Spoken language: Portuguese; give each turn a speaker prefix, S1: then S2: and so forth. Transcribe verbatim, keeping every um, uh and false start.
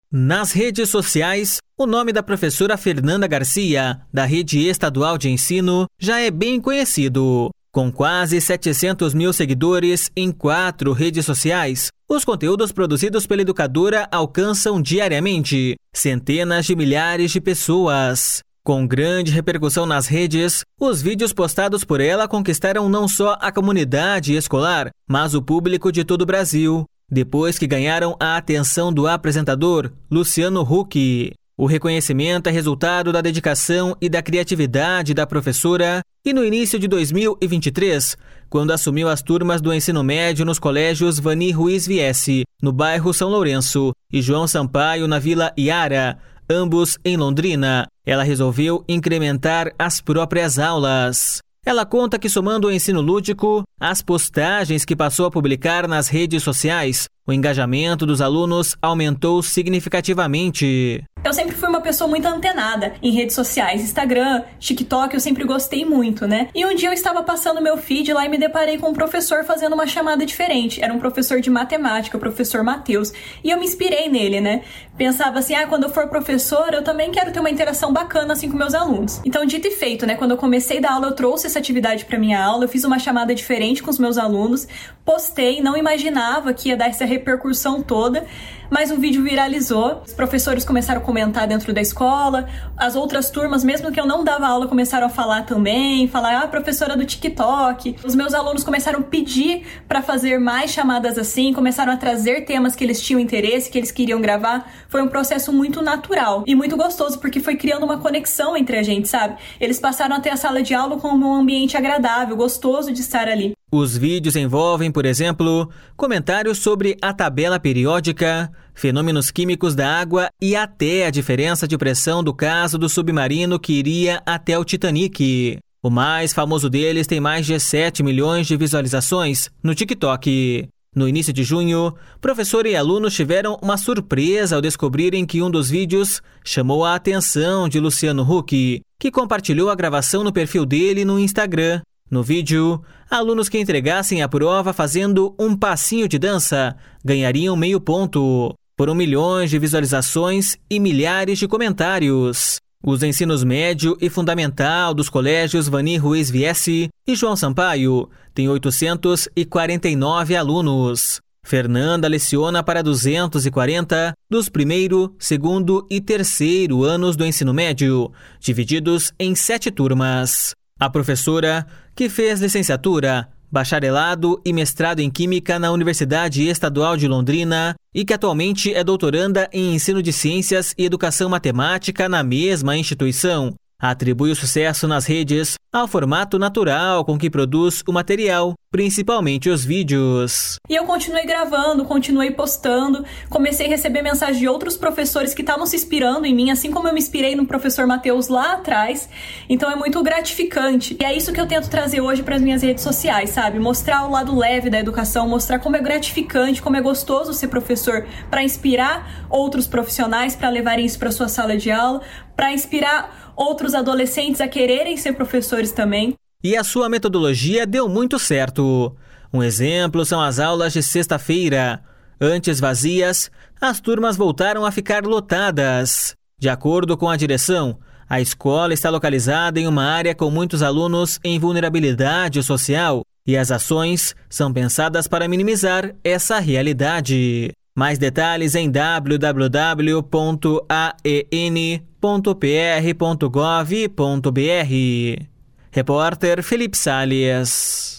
S1: Nas redes sociais, o nome da professora Fernanda Garcia, da Rede Estadual de Ensino, já é bem conhecido. Com quase setecentos mil seguidores em quatro redes sociais, os conteúdos produzidos pela educadora alcançam diariamente centenas de milhares de pessoas. Com grande repercussão nas redes, os vídeos postados por ela conquistaram não só a comunidade escolar, mas o público de todo o Brasil, depois que ganharam a atenção do apresentador Luciano Huck. O reconhecimento é resultado da dedicação e da criatividade da professora e no início de dois mil e vinte e três, quando assumiu as turmas do ensino médio nos colégios Vani Ruiz Viesse, no bairro São Lourenço, e João Sampaio, na Vila Iara, ambos em Londrina, ela resolveu incrementar as próprias aulas. Ela conta que, somando o ensino lúdico, as postagens que passou a publicar nas redes sociais, o engajamento dos alunos aumentou significativamente.
S2: Eu sempre fui uma pessoa muito antenada em redes sociais, Instagram, TikTok, eu sempre gostei muito, né? E um dia eu estava passando meu feed lá e me deparei com um professor fazendo uma chamada diferente. Era um professor de matemática, o professor Matheus, e eu me inspirei nele, né? Pensava assim, ah, quando eu for professor, eu também quero ter uma interação bacana assim com meus alunos. Então, dito e feito, né? Quando eu comecei a dar aula, eu trouxe essa atividade para minha aula, eu fiz uma chamada diferente com os meus alunos, postei, não imaginava que ia dar essa repercussão toda, mas o vídeo viralizou, os professores começaram a comentar dentro da escola, as outras turmas, mesmo que eu não dava aula, começaram a falar também, falar, ah, professora do TikTok. Os meus alunos começaram a pedir para fazer mais chamadas assim, começaram a trazer temas que eles tinham interesse, que eles queriam gravar. Foi um processo muito natural e muito gostoso, porque foi criando uma conexão entre a gente, sabe? Eles passaram a ter a sala de aula como um ambiente agradável, gostoso de estar ali.
S1: Os vídeos envolvem, por exemplo, comentários sobre a tabela periódica, fenômenos químicos da água e até a diferença de pressão do caso do submarino que iria até o Titanic. O mais famoso deles tem mais de sete milhões de visualizações no TikTok. No início de junho, professor e alunos tiveram uma surpresa ao descobrirem que um dos vídeos chamou a atenção de Luciano Huck, que compartilhou a gravação no perfil dele no Instagram. No vídeo, alunos que entregassem a prova fazendo um passinho de dança ganhariam meio ponto. Foram milhões de visualizações e milhares de comentários. Os ensinos médio e fundamental dos colégios Vani Ruiz Viesse e João Sampaio têm oitocentos e quarenta e nove alunos. Fernanda leciona para duzentos e quarenta dos primeiro, segundo e terceiro anos do ensino médio, divididos em sete turmas. A professora, que fez licenciatura, bacharelado e mestrado em Química na Universidade Estadual de Londrina e que atualmente é doutoranda em Ensino de Ciências e Educação Matemática na mesma instituição, atribui o sucesso nas redes ao formato natural com que produz o material, principalmente os vídeos.
S2: E eu continuei gravando, continuei postando, comecei a receber mensagens de outros professores que estavam se inspirando em mim, assim como eu me inspirei no professor Matheus lá atrás. Então é muito gratificante. E é isso que eu tento trazer hoje para as minhas redes sociais, sabe? Mostrar o lado leve da educação, mostrar como é gratificante, como é gostoso ser professor, para inspirar outros profissionais para levarem isso para sua sala de aula, para inspirar outros adolescentes a quererem ser professores também.
S1: E a sua metodologia deu muito certo. Um exemplo são as aulas de sexta-feira. Antes vazias, as turmas voltaram a ficar lotadas. De acordo com a direção, a escola está localizada em uma área com muitos alunos em vulnerabilidade social e as ações são pensadas para minimizar essa realidade. Mais detalhes em w w w ponto a e n ponto p r ponto gov ponto b r. Repórter Felipe Salles.